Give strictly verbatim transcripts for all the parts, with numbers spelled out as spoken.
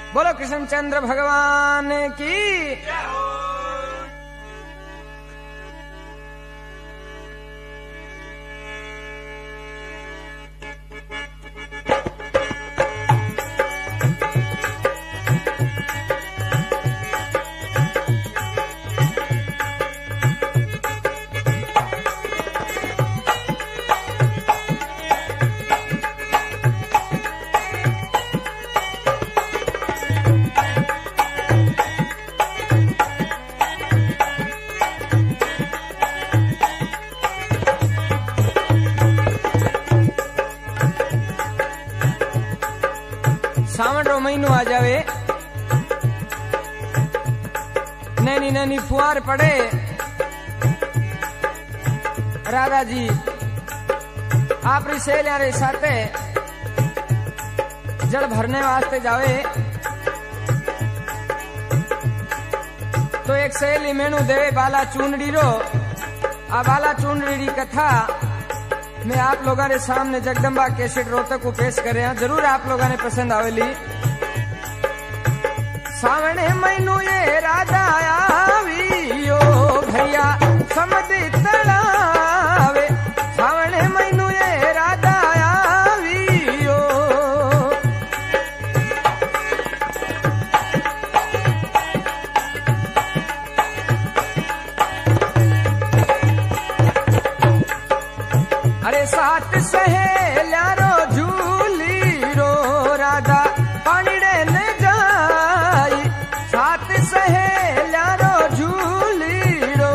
बोलो कृष्णचंद्र भगवान की। सावन रो महीनो आ जावे, नैनी नैनी फुहार पड़े, राधा जी आपरी सहेलियां रे साथे जल भरने वास्ते जावे तो एक सहेली मेनू देवे बाला चूनड़ी रो। आ बाला चूनड़ी री कथा मैं आप लोगों ने सामने जगदम्बा कैसेट रोहतक को पेश कर रहे हैं, जरूर आप लोगों ने पसंद आवेली। सावण महीनू ये राधा आवियो भैया समझ तड़ावे, सावण महीनू ये राधा आवियो। अरे सात सहेलिया रो झूली रो राधा पानीड़े न जाई, सात सहेलिया रो झूली रो।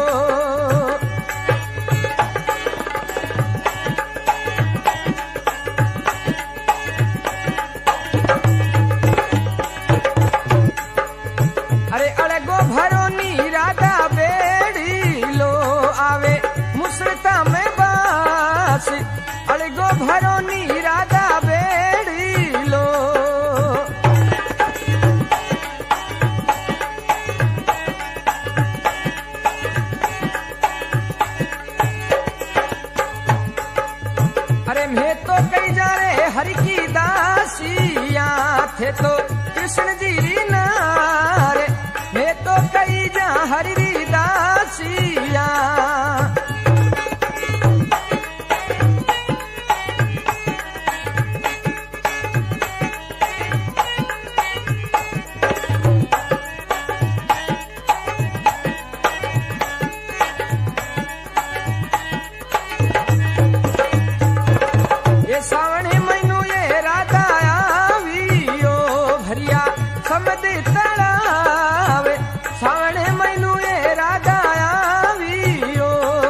अरे अड़गो भरो नी राधा बेड़ी लो आवे मुसलता में बास, अड़गो भरो नी राधा बेड़ी लो। अरे मैं तो कई जा रे हरि की दासिया थे तो कृष्ण जी री नारे, मैं तो कई जा हरि री दासिया। सावण महीनू ये राधा आवियो भरिया समझ तड़ावे, सावण महीनू ये राधा आवियो।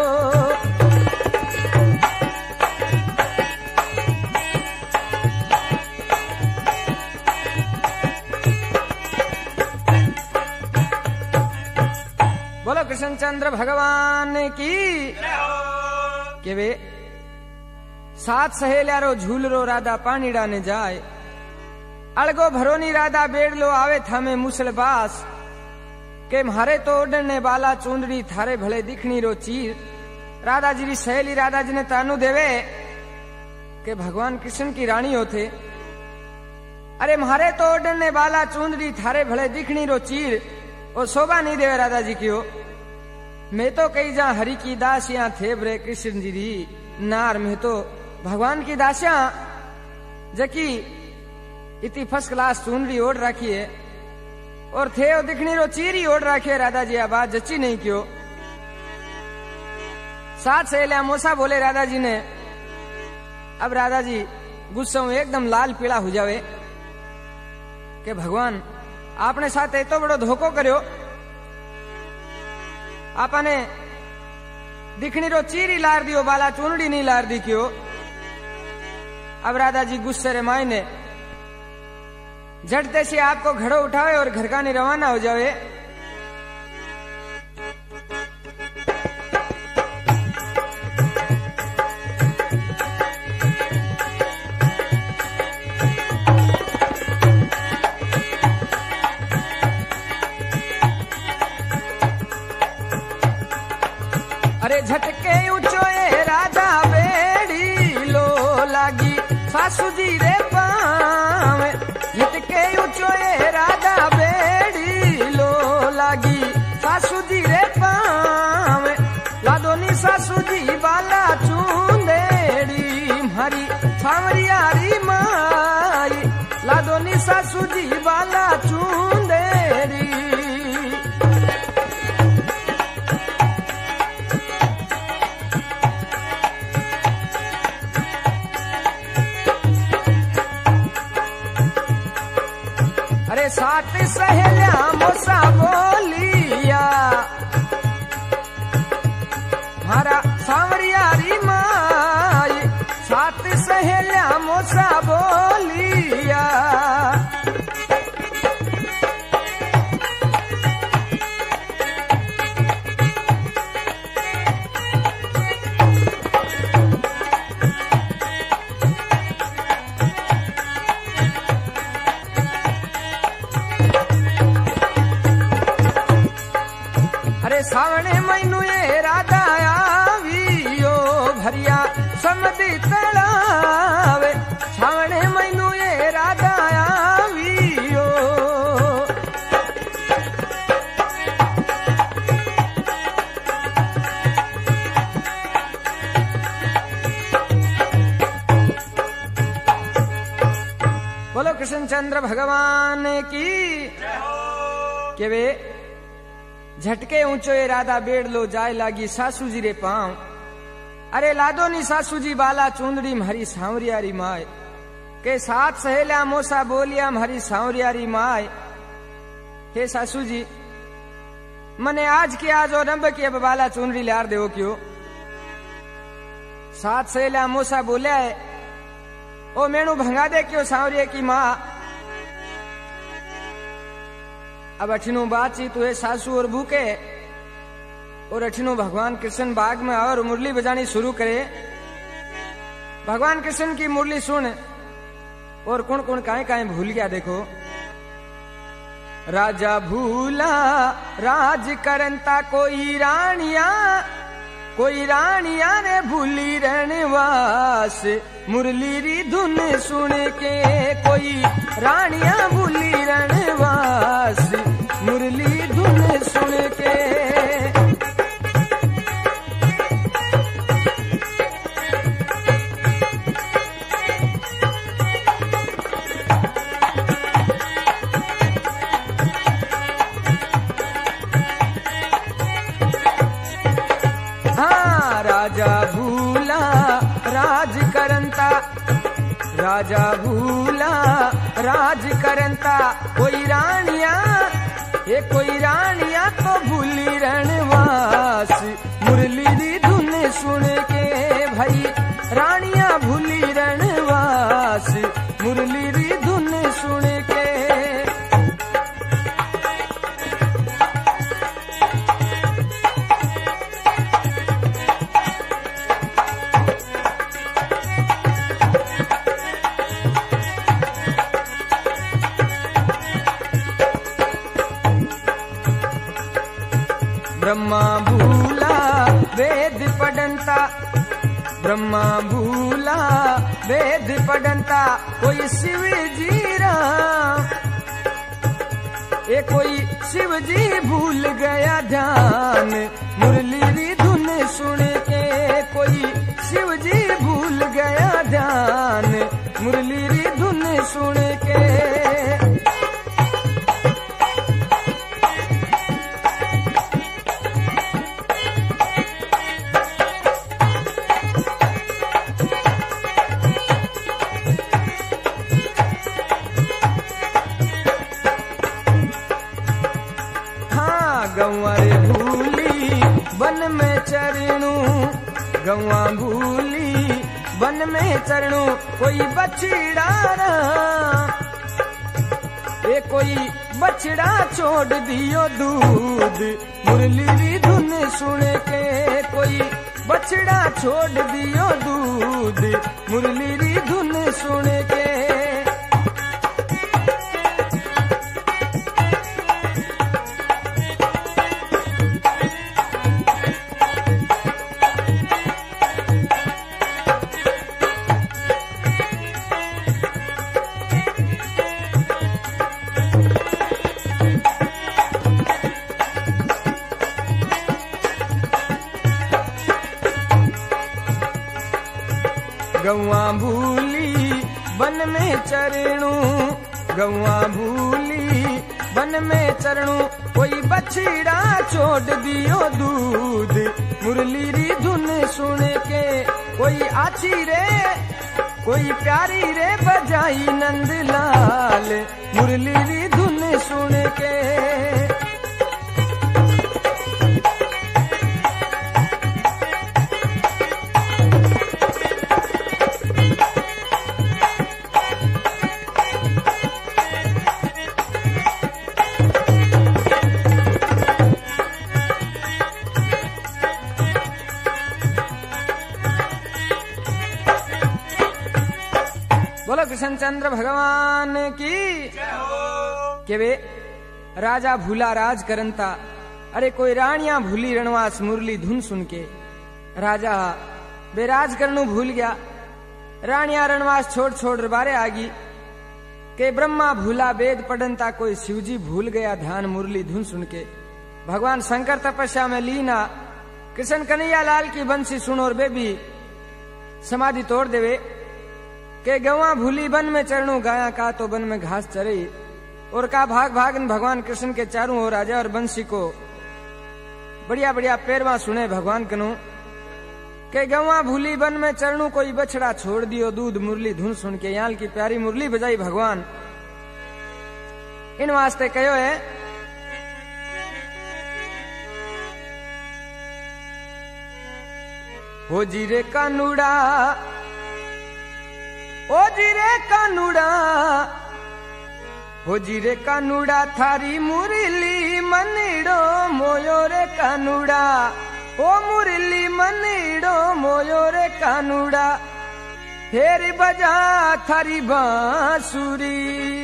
बोलो कृष्णचंद्र भगवान की। के वे सात सहेलिया रो झूल रो राधा पानीड़ा ने जाए, अड़गो भरोनी राधा बेड़ लो आवे थामे मुसल बास, के मारे तो ओडने बाला चूंदड़ी थारे भले दिखनी रो चीर। राधा जी री सहेली राधा जी ने तानु देवे के भगवान कृष्ण की रानी होते। अरे मारे तो ओडने बाला चूंदड़ी थारे भले दिखनी रो चीर, वो शोभा नहीं देवे राधा जी की हो। मैं तो कई जा हरि की दासियां थे बरे कृष्ण जी री नार, में तो भगवान की दासियां जकी इतनी फर्स्ट क्लास चूनरी ओढ़ रखी है और थे और दिखनी रो चीरी ओढ़ रखी है। राधा जी आवाज जची नहीं क्यों। सात सहेलियां मोसा बोले राधा जी ने। अब राधा जी गुस्से में एकदम लाल पीला हो जावे कि भगवान आपने साथ तो बड़ो धोखो करो, आपने दिखनी रो चीरी लार दियो बाला चूनड़ी नहीं लार दी क्यों। अब राधा जी गुस्से रे मायने झटते से आपको घड़ो उठावे और घर का नहीं रवाना हो जावे। अरे झटके ऊंचो ए राधा बेड़ी लो लागी सासू जी रे पावे, झटके ऊंचो ए राधा अरे सात सहेल्या मोसा बोलिया मारा सांवरिया री माई, सात सहेल्या मोसा बोलिया। अरे सावणे महीनू ये राधा आवियो भरिया समधी तलावे, सावणे महीनू ये राधा आवियो। बोलो कृष्णचंद्र भगवान की के वे झटके ऊंचो इरादा बेड़ लो जाय लागी सासू जी रे पांव। अरे लादो नी सासू जी बाला चूंदड़ी हरी सांवरियारी माय के साथ सहेल्या मोसा बोलिया हरी सांवरियारी माय। हे सासू जी मने आज की आज और रंब की अब बाला चूंदड़ी लार देवो क्यों। साथ सहेल्या मोसा बोलिया है ओ मेनू भंगा दे क्यों सांवरिया की माँ। अब अठिनो बातचीत हुए सासू और भूखे और अठिनो भगवान कृष्ण बाग में और मुरली बजानी शुरू करे। भगवान कृष्ण की मुरली सुन और कौन कौन काहे काहे भूल गया देखो। राजा भूला राज करंता कोई रानिया, कोई रानिया ने भूली रणवास, मुरली री धुन सुन के कोई रानिया भूली रणवास, मुरली धुन सुन के। हाँ राजा भूला राज करंता, राजा भूला राज करंता कोई रानिया, ये कोई रानिया तो भूली रणवास, मुरली दी धुन सुन के भाई रानिया भूली रणवास, मुरली दी धुन सुन के। ब्रह्मा भूला वेद पढ़ंता, ब्रह्मा भूला वेद पढ़ंता कोई शिव जी राम, ये कोई शिव जी भूल गया ध्यान, मुरली री धुन सुन के कोई शिव जी भूल गया ध्यान, मुरली री धुन सुन के। गौआ रे भूली वन में चरणू, गौआ भूली वन में चरणू कोई बछड़ा रा, ये कोई बछड़ा छोड़ दियो दूध, मुरली री धुन सुन के कोई बछड़ा छोड़ दियो दूध, मुरली री धुन सुन के। गौआ भूली वन में चरणू, गौआ भूली वन में चरणू कोई बछड़ा छोड़ दियो दूध, मुरली री धुन सुन के कोई आछी रे कोई प्यारी रे बजाई नंदलाल मुरली री धुन सुन के। बोलो कृष्णचंद्र भगवान की के वे राजा भूला राज करंता। अरे कोई रानिया भूली रणवास मुरली धुन सुन के। राजा बेराज करनू भूल गया, रानिया रणवास छोड़ छोड़ बारे आगी के। ब्रह्मा भूला वेद पढ़नता, कोई शिवजी भूल गया ध्यान मुरली धुन सुन के। भगवान शंकर तपस्या में लीना, कृष्ण कन्हैया लाल की बंसी सुन और बेबी समाधि तोड़ देवे के। गवा भूली बन में चरणू गाया का तो बन में घास चरई। और का भाग भागन भगवान कृष्ण के चारों ओर राजा और बंसी को बढ़िया बढ़िया पैरवा सुने भगवान कनु के। गवा भूली बन में चरणू कोई बछड़ा छोड़ दियो दूध मुरली धुन सुन के। याल की प्यारी मुरली बजाई भगवान इन वास्ते कहो है हो जीरे कानूड़ा, ओ जीरे कानूड़ा, हो जीरे कानूड़ा थारी मुरली मनीड़ो मोयो रे कानूड़ा। ओ मुरली मनीड़ो मोयो रे कानूड़ा, फेर बजा थारी बांसुरी।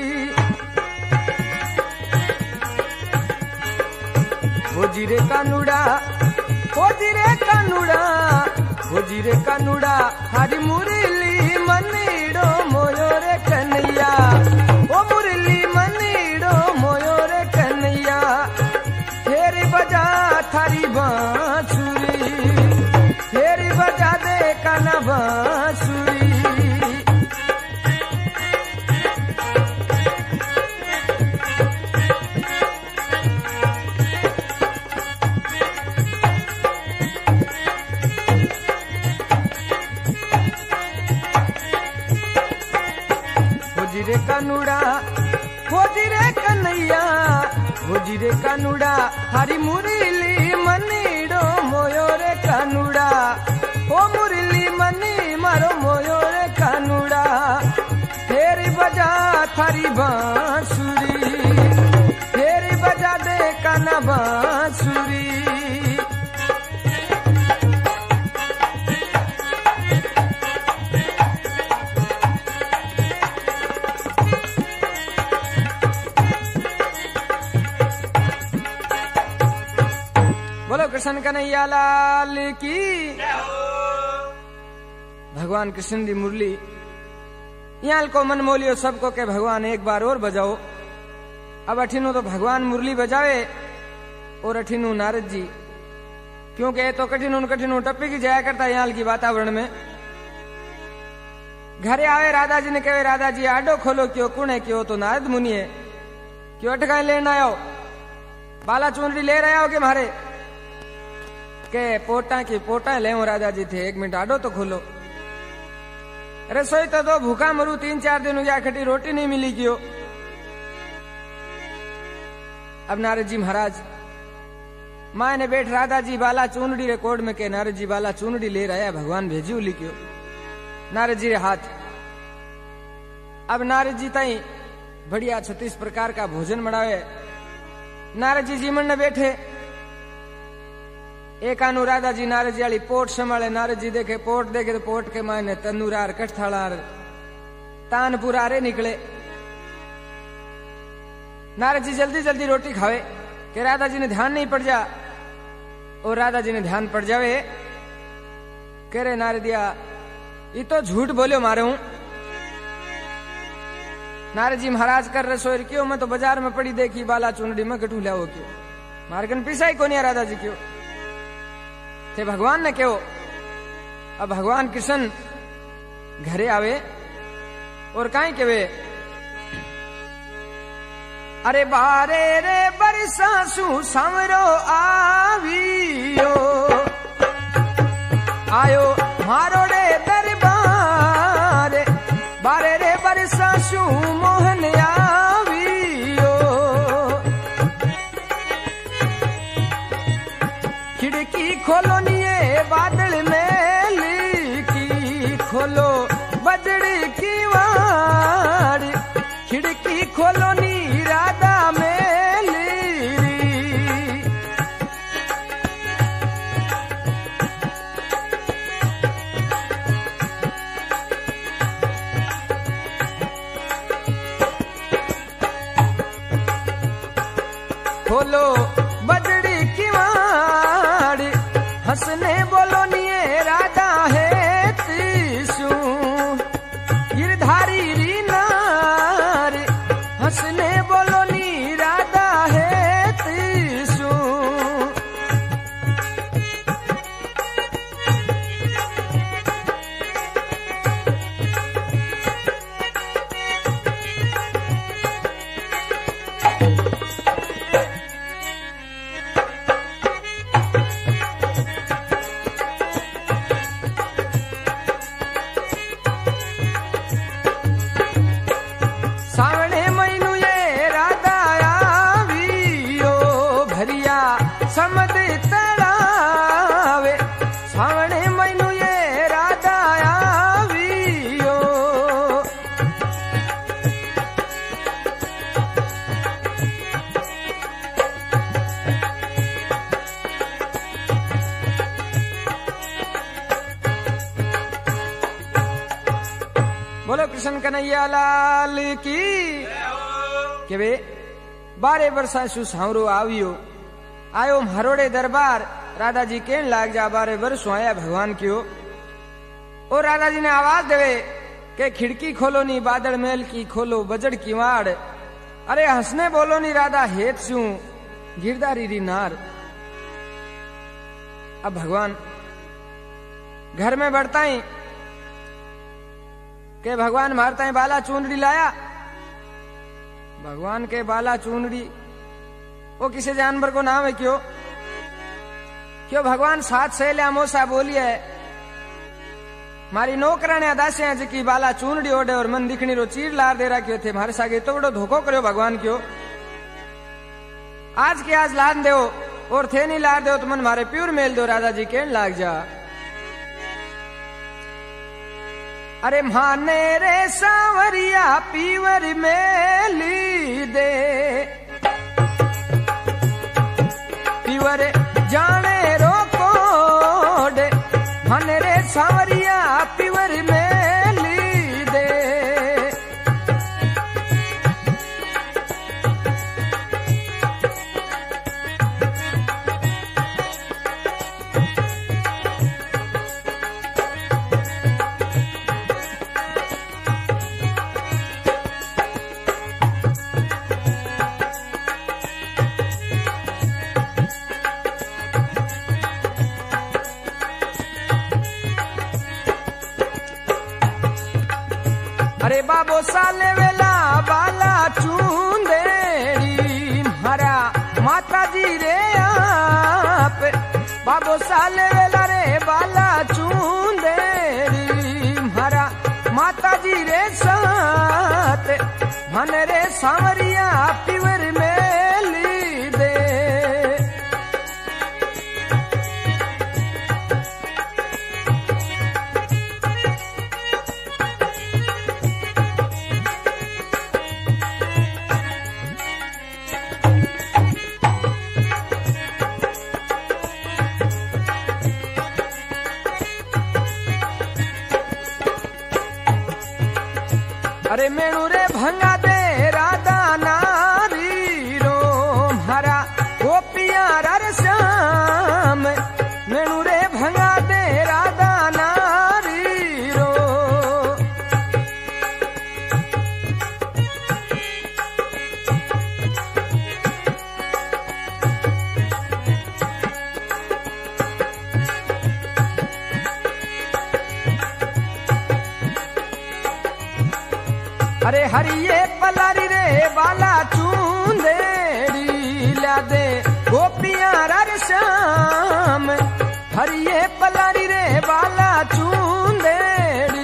हो जीरे कानूड़ा, ओ जीरे कानूड़ा, हो जीरे कानूड़ा थारी मुरली मनीड़ो मोयो रे कन्हैया। ओ मुरली मनीड़ो मोयो रे कन्हैया, फेर बजा थारी बांसुरी, फेर बजा दे काना बांसुरी। कानूड़ा हो जीरे कन्हैया, हो जीरे कानूड़ा हरी मुरली मनीड़ो मोयो रे कानूड़ा। ओ मुरली मनी मारो मोयो रे कानूड़ा, फेर बजा थारी बांसुरी, फेर बजा दे काना बांसुरी। बोलो कृष्ण कन्हैया लाल की। भगवान कृष्ण दी मुरली यहाँ को मन मोलियो सबको के भगवान एक बार और बजाओ। अब अठिनु तो भगवान मुरली बजावे और अठिनु नारद जी, क्योंकि ये तो कठिन कठिन टप्पी की जाया करता है यहाँ की वातावरण में। घरे आवे राधा जी ने कहे राधा जी आडो खोलो क्यों कुणे क्यों, तो नारद मुनि है क्यों अटकाए लेना आओ, बाला चुनरी ले रहे हो के मारे के पोटा की पोटा ले राजा जी थे। एक मिनट आडो तो खोलो। रसोई तो दो भूखा मरू, तीन चार दिन हो गया खटी रोटी नहीं मिली क्यों। अब नारद जी महाराज माँ ने बैठ राधा जी बाला चूनड़ी रिकॉर्ड में के नारद जी बाला चूनड़ी ले रहा है भगवान भेजी उली क्यों। नारद जी रे हाथ। अब नारद जी ताई बढ़िया छत्तीस प्रकार का भोजन बनावे। नारद जी जीवन ने बैठे एक आनु राधा जी नारद जी वाली पोट संभाले। नारद जी देखे पोट देखे तो पोट के मायने तंदूरार कठथालार तानपुरारे निकले। नारद जी जल्दी जल्दी रोटी खावे कि राधा जी ने ध्यान नहीं पड़ जा। और राधा जी ने ध्यान पड़ जावे कह रहे नारदिया ये तो झूठ बोलो मारे हूं। नारद जी महाराज कर रसोई क्यों, मैं तो बाजार में पड़ी देखी बाला चुनड़ी में कटू लिया क्यों, मारकन पिसाई को नहीं राधा जी क्यों थे भगवान ने क्यों। अब भगवान कृष्ण घरे आवे और काई के वे अरे बारे रे बरसासु समरो आवियो आयो मारो रे दरबार खोलो बजड़ी की वाड़ी, खिड़की खोलो नी राधा मेली। खोलो बजड़ी की वाड़ी, हंसने बोलो निये राधा है तीसू, गिरधारी री नारी, हंसने बोलो नी राधा है तीसू। सावणे महीनू ये राधा आवियो, भरिया समद तड़ावे। सावणे महीनू ये राधा आवियो, बोलो कृष्ण कन्हैया लाल की। के वे बारे वर्षा सु सांवरो आवियो, आयो हरोड़े दरबार। राधा जी केन लाग जा बारे वर्षो आया भगवान क्यों। और राधा जी ने आवाज देवे के खिड़की खोलो नी बादल मेल की, खोलो बजड़ की वाड़। अरे हंसने बोलो नी राधा हेत सू, गिरधारी री नार। अब भगवान घर में बढ़ता ही के भगवान मारता है बाला चूंदड़ी लाया। भगवान के बाला चूंदड़ी वो किसी जानवर को नाम है क्यों? क्यों भगवान साथ से ले मोसा बोलिए मारी नौकराने दासियां जी बाला चूंदड़ी ओढ़े और मन दिखनी रो चीर लार दे रहा क्यों थे मारे सागे तो बड़ो धोखो करो भगवान क्यों। आज के आज लाद दो और थे नहीं लार दो तो मन मारे प्यूर मेल दो राधा जी के लाग जा। अरे माने रे सांवरिया पीवर मेली दे, पीवर जाने रो कोडे। माने रे सांवरिया पीवर मेली दे, अरे बाबो साले वेला बाला चूंदेड़ी, मारा माता जी रे आप। बाबो साले वेला रे बाला चूंदेड़ी, मारा माता जी रे साथ। मन रे सांवरिया पीवर मेली दे, अरे मेणु रे भंगा दे राधा नारी रो, हरा गोपिया रर श्याम। मेणु रे भंगा दे राधा नारी रो, अरे हरिये पलारी रे बाला चूंदेड़ी, ला दे गोपिया रर श्याम। हरिये पलारी रे बाला चूंदेड़ी,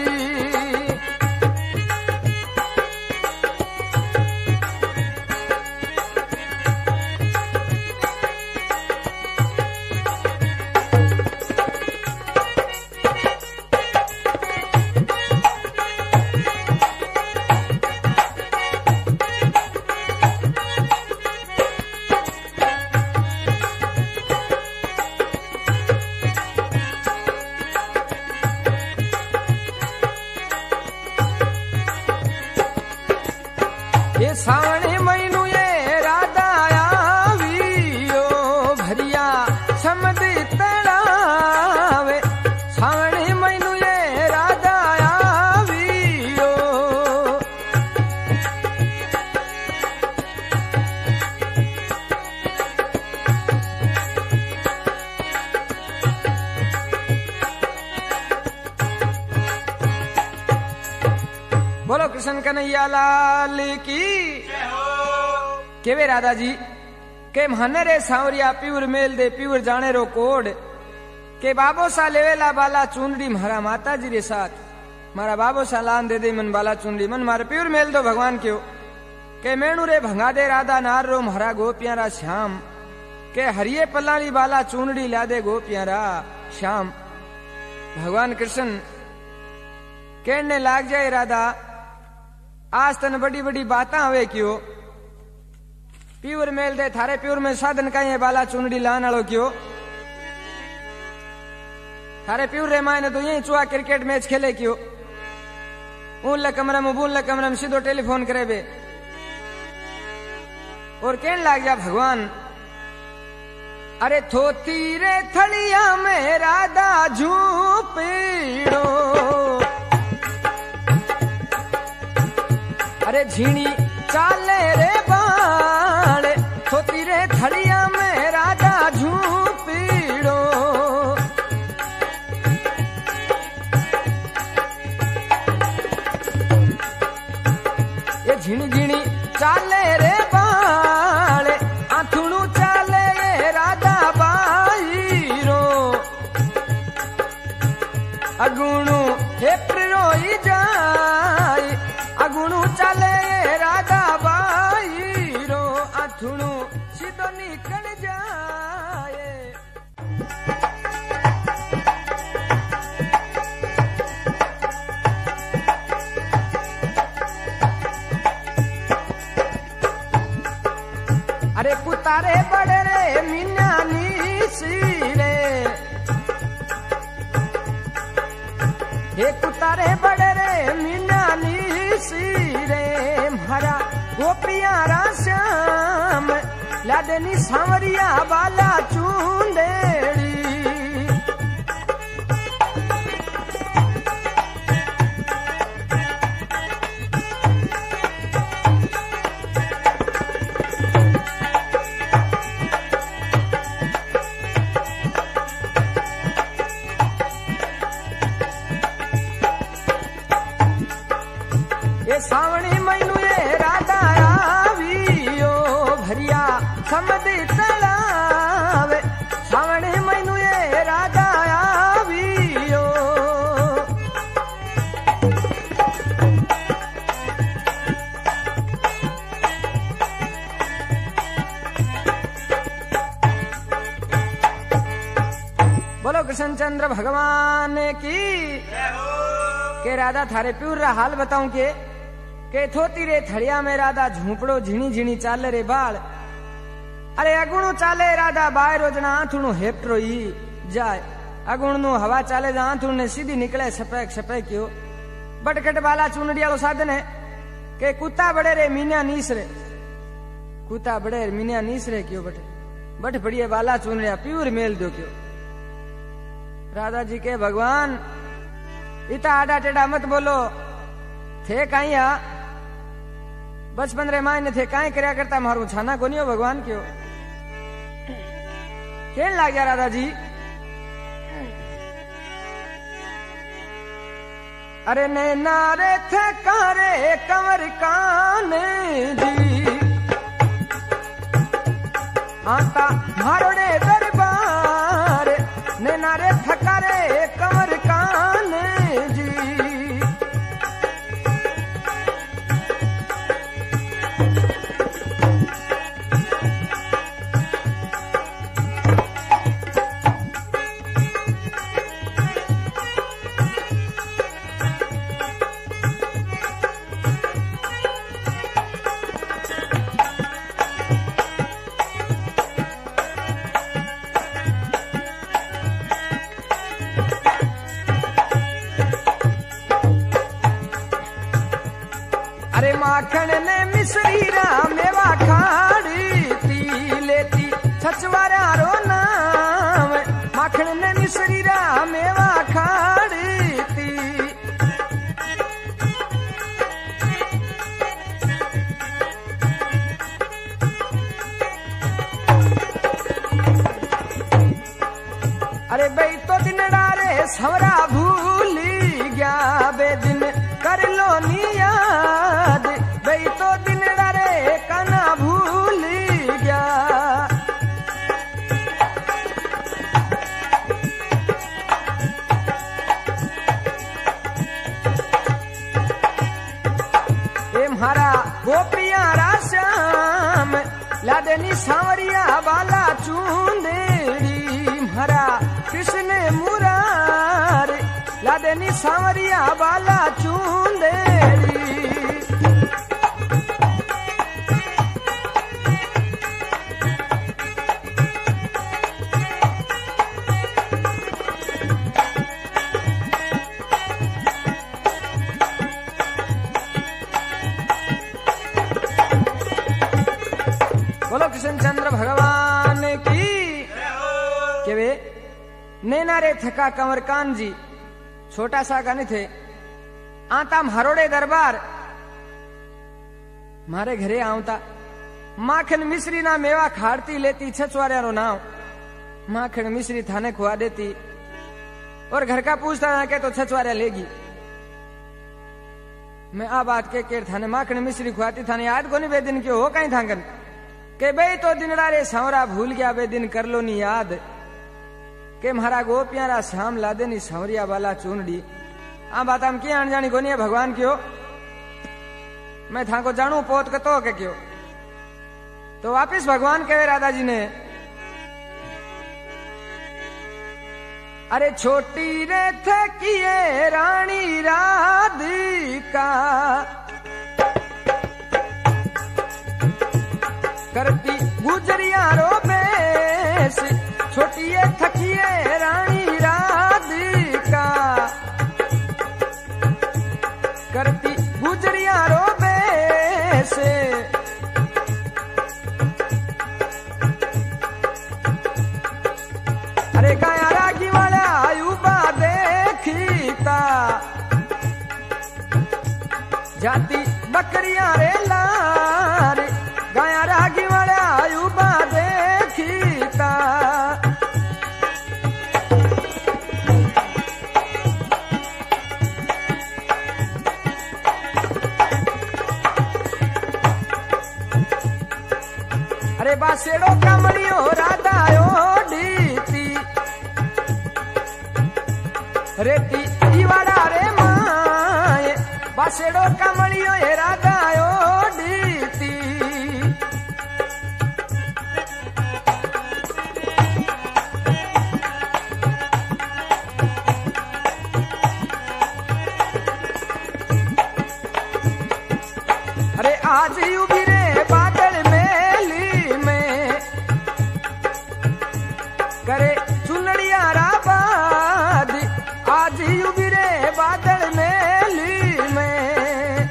बोलो कृष्ण कन्हैया लाल की। केवे राधा जी के मने रे सांवरिया पीवर मेल दे पीवर जाने रो कोड के बाबो सा लेवेला बाला चुनड़ी मारा माता जी रे साथ मारा बाबो सा लान दे दे मन बाला चुनड़ी मन मारे पीवर मेल दो भगवान क्यों के मेणु रे भंगा दे राधा नार रो मारा गोपियारा श्याम के हरिये पल्लाली बाला चुनड़ी ला दे गोपियारा श्याम। भगवान कृष्ण कहने लाग जाए राधा आज तन बड़ी बड़ी बातें हवे क्यों प्यूर मेल दे थारे प्यूर में साधन का ये बाला चुनड़ी लान आलो क्यों थारे प्यूर रे मायने तो यही चुआ क्रिकेट मैच खेले क्यों ऊन कमरे में बून कमरे में सीधो टेलीफोन करे बे और कहने लाग जा भगवान अरे थोती रे थड़िया में राधा झूपड़ो अरे झीणी चाले रे बाण थोती रे थड़िया में राधा झूपड़ो ये झीणी झीणी चाले रे बाण आथुणू चाले राधा बाईरो अगुणू हेप्रोई जाए अगुणू चले राधा बाईरो अथुणू सीधो निकल जाए। अरे कुतारे बड़े रे मीना नीसीरे हे कुतारे बड़े रे मीना नीसीरे मारा गोपियारा श्याम लादनी सांवरिया बाला चुंदेड़ी सावणी मैनू ये राधा आवियो भरिया समदी तलावे सावणी मैनू ये राधा आवियो बोलो कृष्ण चंद्र भगवान की के राधा थारे प्यूर रा हाल बताऊं के के थोती रे थड़िया में राधा झूपड़ो झीणी झीणी चाले रे बाल अरे अगुणु चाले राधा बाय रोजना आथुणु हेप्टरो ई जाए अगुण नु हवा चाले जा आथुण ने सीधी निकले सपेक सपेक क्यों बटकट बाला चुनड़ियालो साधन है के कुत्ता बड़े रे मीना नीस रे कुत्ता बड़े रे मीना नीस रे क्यों बट बट बढ़िया बाला चुनड़िया प्यूर मेल दो क्यों राधा जी के भगवान इता आडा टेढ़ा मत बोलो थे कहीं बचपन रे मायने थे काई करया करता मारू छाना को नहीं हो भगवान क्यों खेल लाग गया राधा जी अरे नैना रे थे कारे कंवर काने जी आता मारोड़े दरबार नैना रे थकारे कंवर काने जी माखन ने मिश्री रा मेवा खाड़ी ती लेती छछवारा रो नाम माखन ने मिश्री रा मेवा खाड़ी ती अरे बई तो दिन डारे सवरा भूली गया बे दिन कर लो निया लादेनी सांवरिया बाला चूंदेड़ी म्हारा कृष्ण मुरारे लादेनी सांवरिया बाला चूंदेड़ी। बोलो कृष्णचंद्र भगवान की। के वे नैना रे थका कंवर कान जी छोटा सा गाने थे आता हरोड़े दरबार मारे घरे आवता माखन मिश्री ना मेवा खाड़ती लेती छछवारिया रो नाव माखन मिश्री थाने खुआ देती और घर का पूछता ना के तो छछवारिया लेगी। मैं आ बात के केर थाने माखन मिश्री खुआती थाने याद को नहीं बे दिन क्यों हो कहीं थांगन के बे तो दिन रे सांवरा भूल गया बे दिन कर लो नी याद के म्हारा गोपियारा श्याम लादे नी सांवरिया वाला चूनड़ी। आ बात हम क्या अनजानी कोनी है भगवान क्यों मैं था को जानू पोत के तो के क्यों। तो वापिस भगवान कहे राधा जी ने अरे छोटी रे थकिए रानी राधिका करती गुजरिया रो बेस छोटी थकिए रानी राधिका करती गुजरिया रो बेस। अरे गाया रागी वाला आयुबा देखीता जाती बकरिया रे लार गाया रागी वाला आयुबा देखीता। अरे बासेड़ो कमलियो राधा ओढ़ीती रेती दीवाड़ा रे माए बासेड़ो कमलियो राधा ओढ़ीती। अरे आज उभी रे बादल मेली में करे चुनड़िया राबाद आज उभी रे बादल मेली में।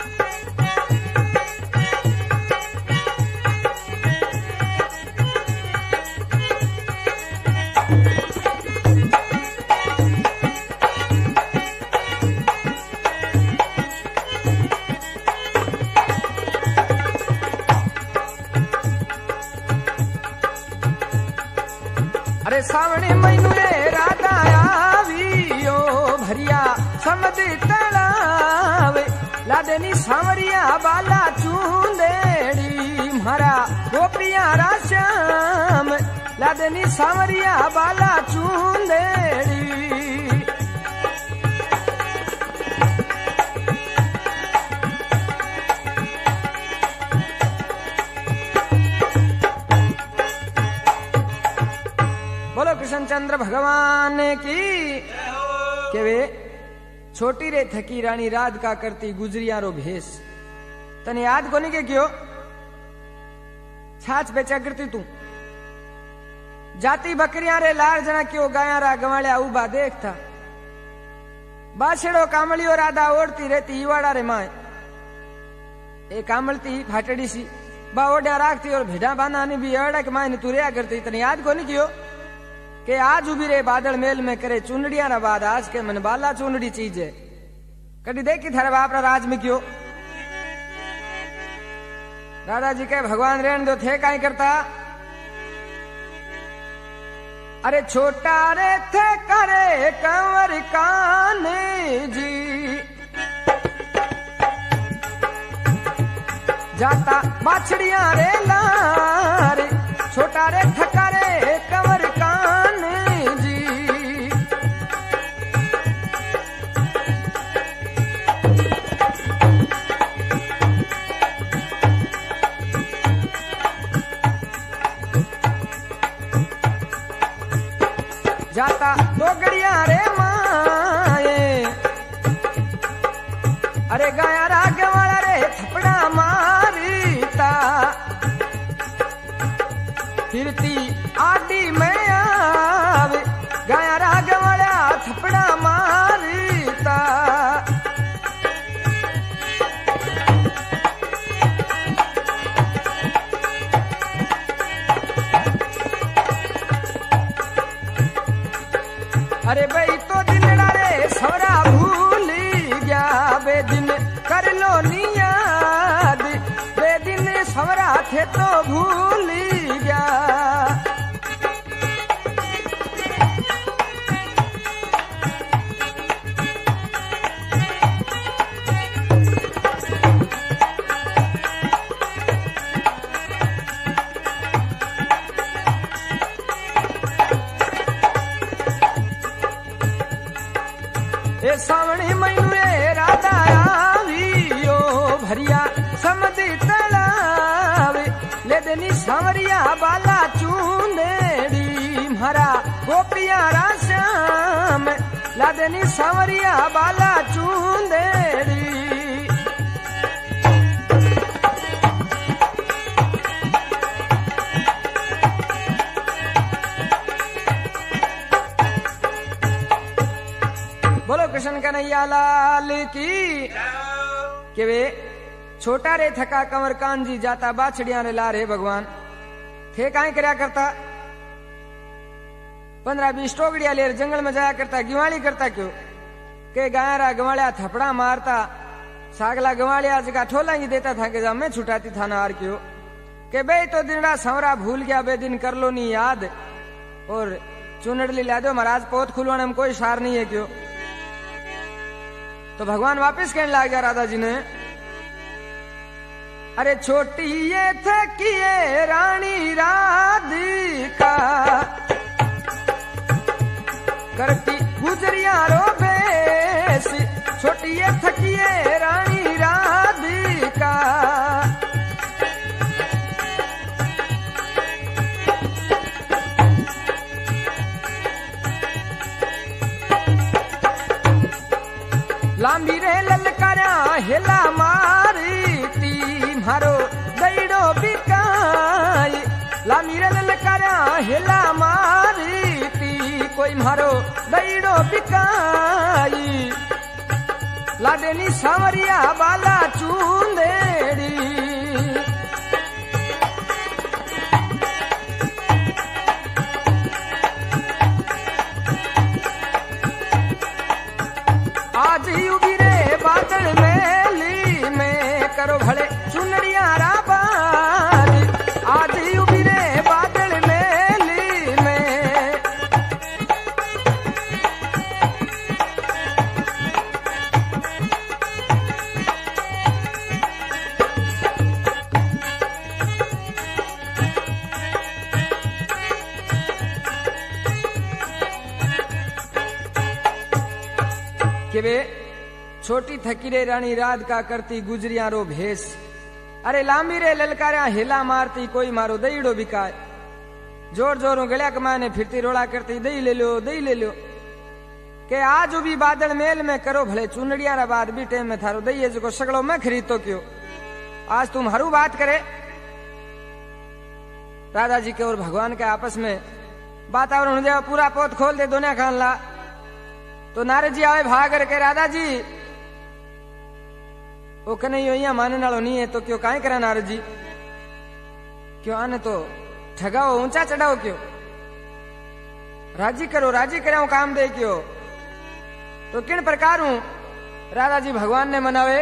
अरे सावणे महीनू रे राधा आवियो भरिया समदी तलावे लादेनी सांवरिया बाला चूंदेड़ी म्हारा गोपियारा श्याम लादेनी सांवरिया बाला चूंदेड़ी। बोलो कृष्णचंद्र भगवान की। के वे छोटी रे थकी रानी रात का करती गुजरिया रो भेस तने याद कोनी के क्यों छाछ पे चगरती तू जाती बकरिया रे लार जना क्यों गाया रा गवालिया उबा देखता बाछड़ो कामलियो राधा ओढ़ती रहती ईवाड़ा रे माए ए कामलती फाटड़ी सी बा ओढ़िया राखती और भेड़ा बांधा ने भी एड़ा के माए ने तुरिया करती तने याद कोनी क्यों के आज उभी रे बादल मेल में करे चुनड़िया ना बाद आज के मन बाला चुनड़ी चीज है कभी देखी थारे बाप राज में क्यों। दादाजी के भगवान रेण दो थे काई करता अरे छोटा रे थे करे कंवर कान्हे जी जाता बाछड़िया रे लारे छोटा रे थका रे कंवर कान्हे जी। अरे गाया राग वाला रे थपड़ा मारीता फिरती आडी में आवे गाया राग वाला थपड़ा मारीता अरे भाई तो दिलड़ा रे सवरा भूली गया बेदिन कर लो नियाद बेदिन सवरा थे तो भूली गया ए सावणी मैनू राधा आवियो भरिया समझी तलावे ले देनी सांवरिया बाला चूंदेड़ी म्हारा गोपिया राश्याम ला देनी सांवरिया बाला चूंदेड़ी बोलो कृष्ण कन्हैया लाल की के वे छोटा रे थका कंवर कान जी जाता बाछड़िया रे ला रे भगवान थे काहे करया करता पंद्रह बीस टोकड़िया ले जंगल में जाया करता गिवाली करता क्यों के गायरा गवालिया थपड़ा मारता सागला गवालिया जगह ठोला ही देता था कि जब मैं छुटाती था ना आर क्यों के बे तो दिनड़ा सवरा भूल गया बे दिन कर लो नहीं याद और चुनड़ली ला दो महाराज पोत खुलवाने में कोई सार नहीं है क्यों तो भगवान वापस कहने लग गया राधा जी ने अरे छोटी ये थकिए रानी राधिका करती गुजरिया रो बेस छोटी ये थकिए रानी राधिका लांबी रे ललकारा हेला मारी ती मारो दैडो बिकाई लांबी रे ललकारा हेला मारी ती कोई मारो दैडो बिकाई लादेनी सांवरिया बाला चूंदेड़ी आज उगी रे बादल मेली में करो भले चुनरिया राबारी आज उगी रे बादल मेली में के वे छोटी थकीरे रानी रात का करती गुजरिया रो भेस अरे लांबी रे ललकारा हेला मारती कोई मारो दईड़ो बिकाय जोर जोरों गलिया कमाने फिरती रोड़ा करती दई ले लो दई ले लो के आज भी बादल मेल में करो भले चुनड़िया रा बाद भी टेम में थारो दई जो सगड़ो मैं खरीद तो क्यों आज तुम हरू बात करे राधा जी के और भगवान के आपस में वातावरण हो जाए पूरा पोत खोल दे दोनों खान ला तो नारद जी आवे भाग करके राधा जी वो कने यो मानने वालों नहीं है तो क्यों काहे करा नारद जी क्यों आने तो ठगाओ ऊंचा चढ़ाओ क्यों राजी करो राजी कराओ काम दे क्यों तो किन प्रकार हूं राधा जी भगवान ने मनावे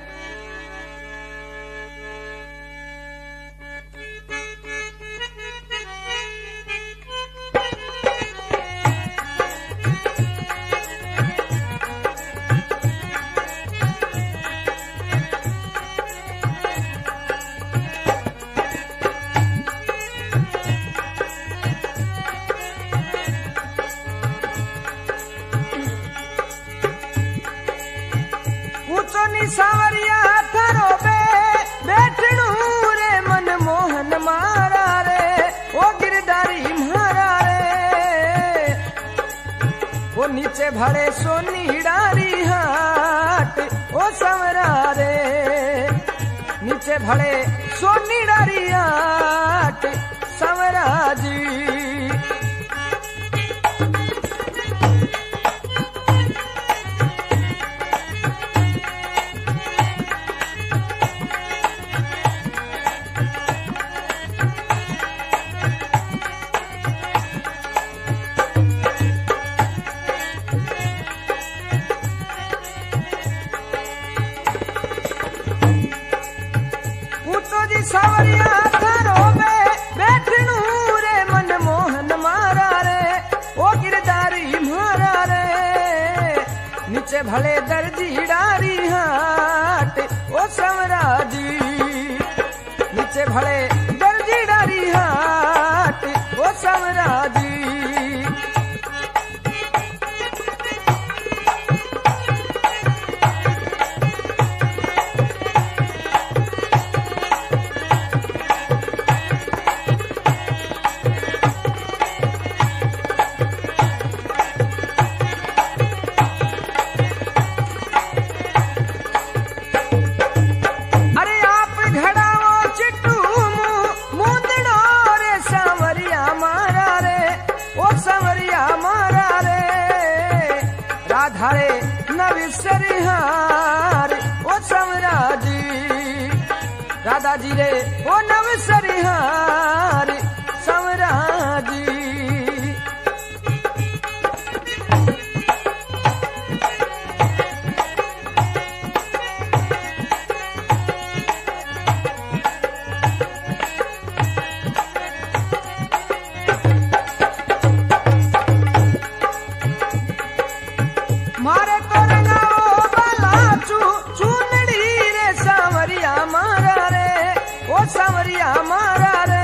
सावरिया थरो बे बैठनू रे मन मोहन मारा रे ओ गिरधारी मारा रे वो नीचे भड़े सोनी डारी हाट ओ सवरा नीचे भले सोनी डारियाट संवरा जी। सावरिया थारो में बैठनू रे मनमोहन मारा रे ओ गिरधारी मारा रे। नीचे भले दर्जी डारी हाट ओ संवरा जी। नीचे भले दर्जी डारी हाट ओ संवरा जी। धारे नवसरिहार ओ संवरा जी। राधा जी रे ओ नवसरिहार संवरा जी। मारे तो रंगाओ बाला चू चूनड़ी रे सांवरिया मारा रे ओ सांवरिया मारा रे।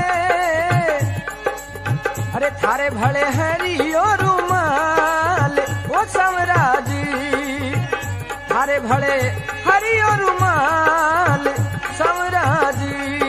अरे थारे भले हरियो रुमाल ओ संवरा जी। थारे भले हरियो रुमाल संवरा जी।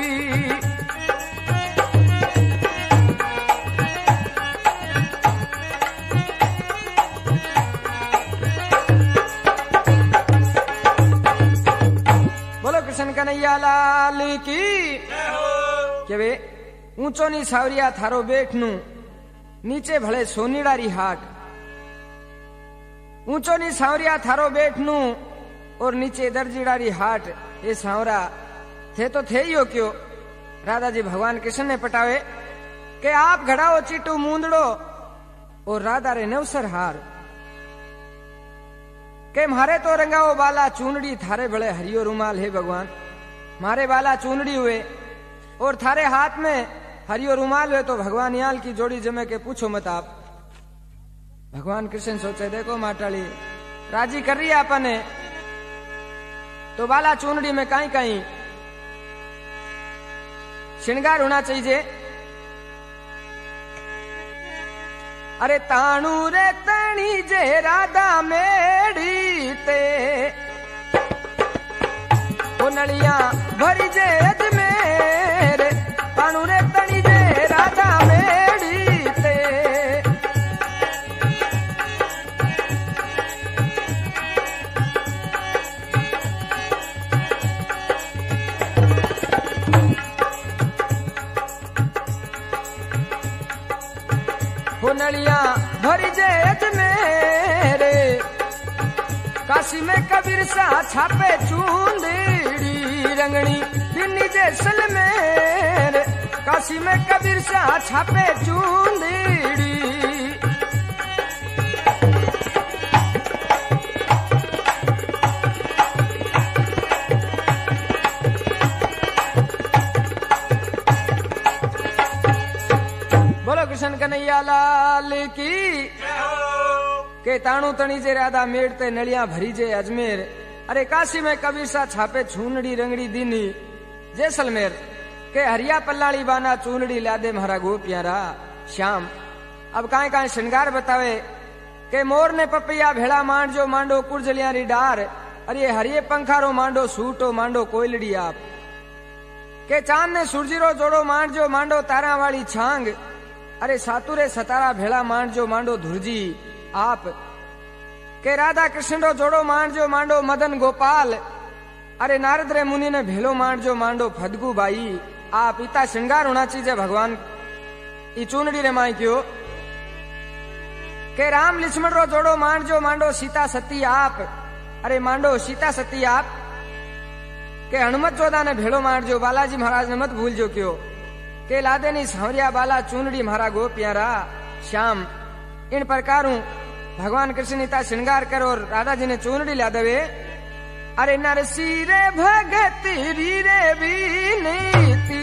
कृष्ण कन्हैया लाल की के वे ऊंचो नी सावरिया थारो बैठनू नीचे भले सोनीडारी हाट। ऊंचो नी सावरिया थारो बैठनू और नीचे दर्जीडारी हाट। ये सावरा थे तो थे ही हो क्यों। राधा जी भगवान कृष्ण ने पटावे के आप घड़ाओ चीटू मूंदड़ो और राधा रे नवसर हार। के मारे तो रंगाओ बाला चूनड़ी थारे भले हरियो रुमाल है भगवान। मारे बाला चूनड़ी हुए और थारे हाथ में हरियो रुमाल हुए तो भगवान याल की जोड़ी जमे के पूछो मत आप। भगवान कृष्ण सोचे देखो माटाली राजी कर रही है अपने तो बाला चूनड़ी में कहीं कहीं श्रृंगार होना चाहिए। अरे ताणू रे तणी जे राधा मेड़ी ते वो नलिया भरी जे अजमेर। ताणू रे तणी जे राधा मेड़ी ते वो नलिया भरी जे अजमेर। काशी में कबीर सा छापे चूंदड़ी रंगनी बिन्नी जैसलमेर। काशी में कबीर सा छापे चूंदड़ी। बोलो कृष्ण कन्हैया लाल की के ताणु तणी जे राधा मेड़ते नलिया भरी जे अजमेर। अरे काशी में कबीर सा छापे छूनड़ी रंगड़ी दीनी जैसलमेर। के हरिया पल्लाड़ी बाना चूनड़ी लादे महारा गो प्यारा श्याम। अब काए काए श्रृंगार बतावे के मोर ने पपैया भेड़ा मांडजो मांडो कुरजलियारी डार। अरे हरिये पंखारो मांडो सूटो मांडो कोयलड़ी आप। के चांद ने सूरजीरो जोड़ो मांडजो मांडो तारा वाली छांग। अरे सातुरे सतारा भेड़ा मांडजो मांडो धुरजी आप। के राधा कृष्ण रो जोड़ो मांडजो मांडो मदन गोपाल। अरे नारद रे मुनि ने भेलो मांड जो मांडो फदगू बाई आप इता श्रृंगार होना चाहिए भगवान ई चूनड़ी रे माई क्यों के राम लक्ष्मण रो जोड़ो मांड जो मांडो सीता सती आप अरे मांडो सीता सती आप के हनुमत चौदह ने भेड़ो मार जो बालाजी महाराज ने मत भूल जो क्यों के लादे नी सांवरिया बाला चूनड़ी मारा गो प्यारा श्याम इन प्रकार भगवान कृष्ण इता श्रृंगार करो और राधा जी ने चूनड़ी ला देवे अरे नरसी रे भगत री रे बीनीति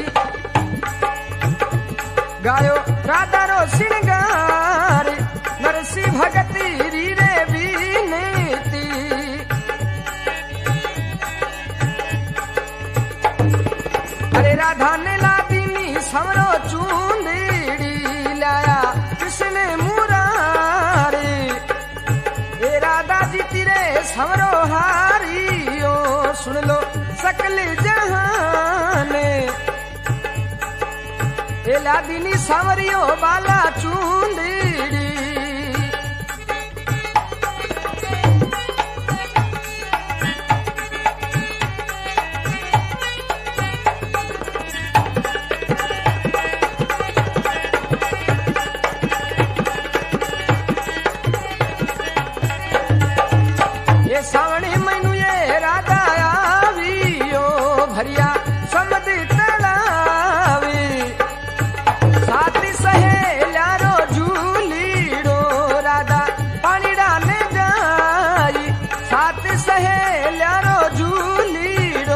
गायो राधा रो श्रृंगार नरसी भगत री रे बीनीति अरे राधा ने लादीनी समरो चूंदड़ी लाया कृष्ण मुरारी ए राधा जी तेरे समरो हारियो सुन लो सकल जहान ए लादीनी समरियो बाला चूंदड़ी सावणी मैनू ये राधा आवियो भरिया समद तड़ावी साथी सहेल्या रो झूलीड़ो राधा पानी डाले जाई साथी सहेल्या रो झूलीड़ो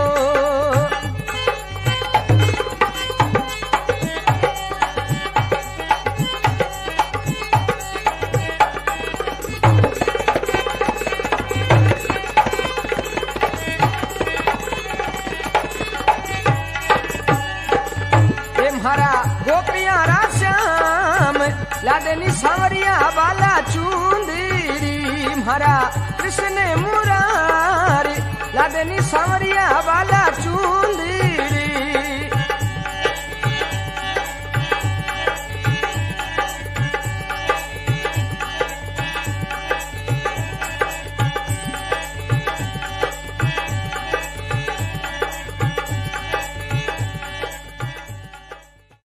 गोपियारा श्याम लादनी सांवरिया बाला चूंदड़ी म्हारा कृष्ण मुरारी लादनी सांवरिया बाला चूंदड़ी